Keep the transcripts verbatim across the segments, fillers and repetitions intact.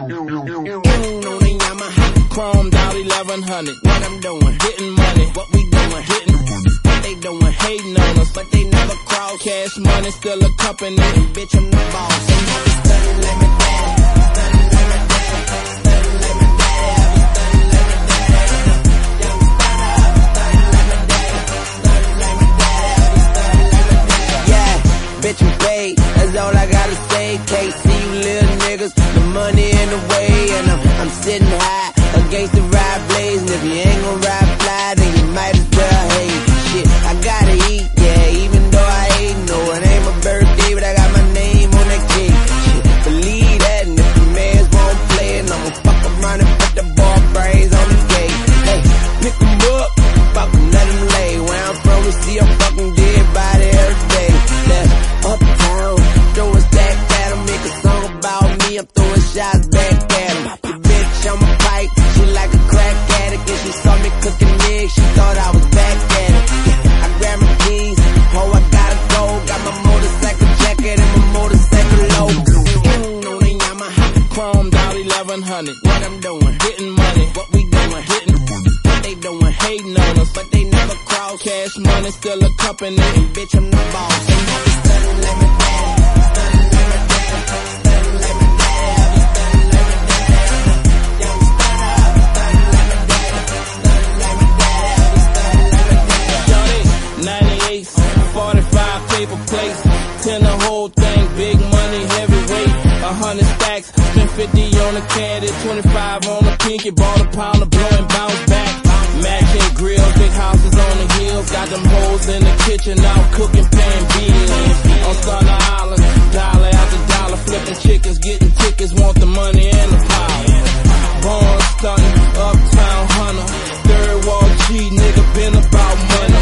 on the Yamaha, chromed out eleven hundred. What I'm doing, getting money. What we doing, getting money. What they doing, hating on us, but they never cross. Cash money still a company, and bitch I'm the boss. And I be stunning like my daddy, stunning like my daddy, stunning like my daddy. I be stunning like my daddy. Young stunner, I be stunning like my daddy, stunning like my daddy. I be stunning like my daddy. Yeah, bitch I'm paid, that's all I gotta say. Can't see you little niggas, the money in the way, and I'm, I'm sitting high against the ride blaze. And if you ain't gon' ride fly, then you might as well hate. Shit, I gotta eat, yeah, even though I ain't no, it ain't my birthday, but I got my name on that cake. Shit, believe that, and if the mans won't play it, I'ma fuck around and put the ball brains on the gate. Hey, pick 'em up, fuck 'em, let 'em lay. Where I'm from, we see a fucking dead body every day. That's uptown, throw a stack at 'em, make a song about me, I'm throwing shots back at 'em. Your bitch on my pipe, she like a crack addict, and she saw me cooking eggs, she thought I was back at it. I grabbed my keys, oh I gotta go, got my motorcycle jacket and my motorcycle logo. On the Yamaha, chromed out eleven hundred. What I'm doing, getting money. What we doing, getting money. What they doing, hating on us, but they never cross. Cash money still a company, and bitch I'm the boss. And I be stunning like my daddy, stunning like my daddy, stunning like my daddy. I be stunning like my daddy. Young stunner, I be stunning like my daddy, stunning like my daddy. I be stunning like my daddy. Shorty, ninety-eight, forty-five paper plates, ten the whole thing, big money, heavyweight, a hundred stacks, spent fifty on the candy, twenty-five on the pinky, bought a pound of blow and bounce back. Mac and grills, big houses on the hills, got them hoes in the kitchen, out cooking, paying bills. On Thunder Island, dollar after dollar, flipping chickens, getting tickets, want the money and the power. Born stunting, uptown hunter, third wall G, nigga been about money.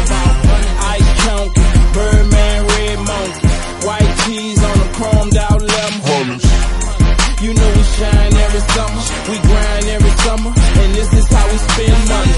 Ice chunky, Birdman, red monkey, white cheese on the chromed out eleven hundreds. You know we shine every summer, we grind every summer, and this is how we spend money.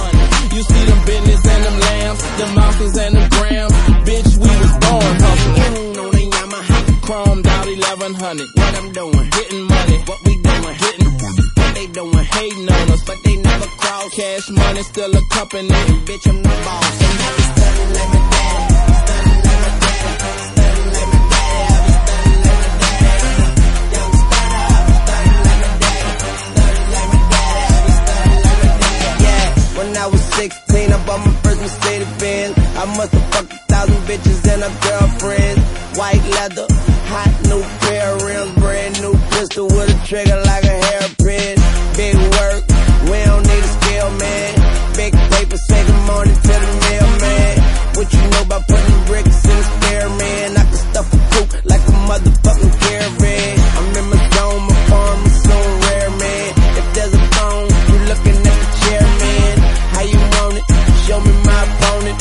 You see them business and them lambs, them mountains and them grams, bitch we was born hustling. On the Yamaha, chromed out eleven hundred. What I'm doing, getting money. What we doing, getting money. What they doing, hating on us, but they never cross. Cash money still a company, and bitch I'm the boss. And I be stunning like my daddy, stunning like my daddy, stunning like my daddy. I be stunning like my daddy. Young stunner, I be stunning like my daddy, stunning like my daddy. I be stunning like my daddy. Yeah, when I was sixteen, I bought my first Mercedes Benz. I must have fucked a thousand bitches and a girlfriend. White leather, hot new pair of rims, brand new pistol with a trigger like a hairpin. Big work, we don't need a scale, man. Big paper, say good morning to the mailman. What you know about putting bricks in the spare, man? I can stuff a coupe like a motherfucking caravan. I'm in my zone, my farm is so rare, man. If there's a phone, you looking at the chair, man. How you want it? Show me my opponent.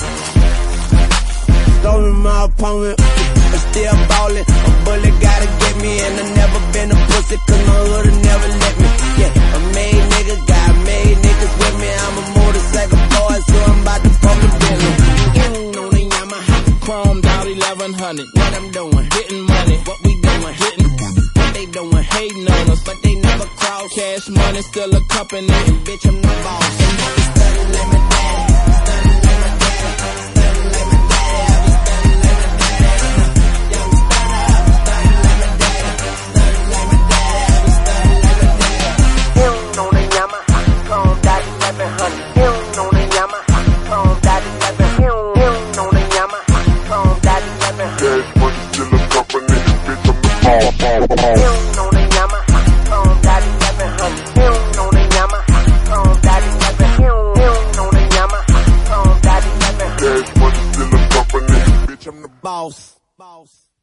Show me my opponent. I'm still ballin', a bullet gotta get me, and I never been a pussy, cause my hood never let me. Yeah, a made nigga, got made niggas with me. I'm a motorcycle boy, so I'm about to fuck the Bentley. On the Yamaha, chromed out eleven hundred. What I'm doing, getting money. What we doing, getting money. What they doing, hating on us, but they never cross. Cash money still a company, and bitch I'm the boss. And I be stunning like my daddy, stunning like my daddy, stunning like my daddy. I be stunning like my daddy. Young stunner, I be stunning like my daddy, stunning like my daddy. I be stunning like my daddy. On the Yamaha, chromed out eleven hundred. On the Yamaha, chromed out eleven hundred. On the Yamaha, chromed out eleven hundred. Cash money still a company, bitch I'm the ball, ball, ball. On the Yamaha, chromed out eleven hundred. On the Yamaha, chromed out eleven hundred. On the Yamaha, chromed out eleven hundred. Cash money still a company, bitch I'm the boss. Boss.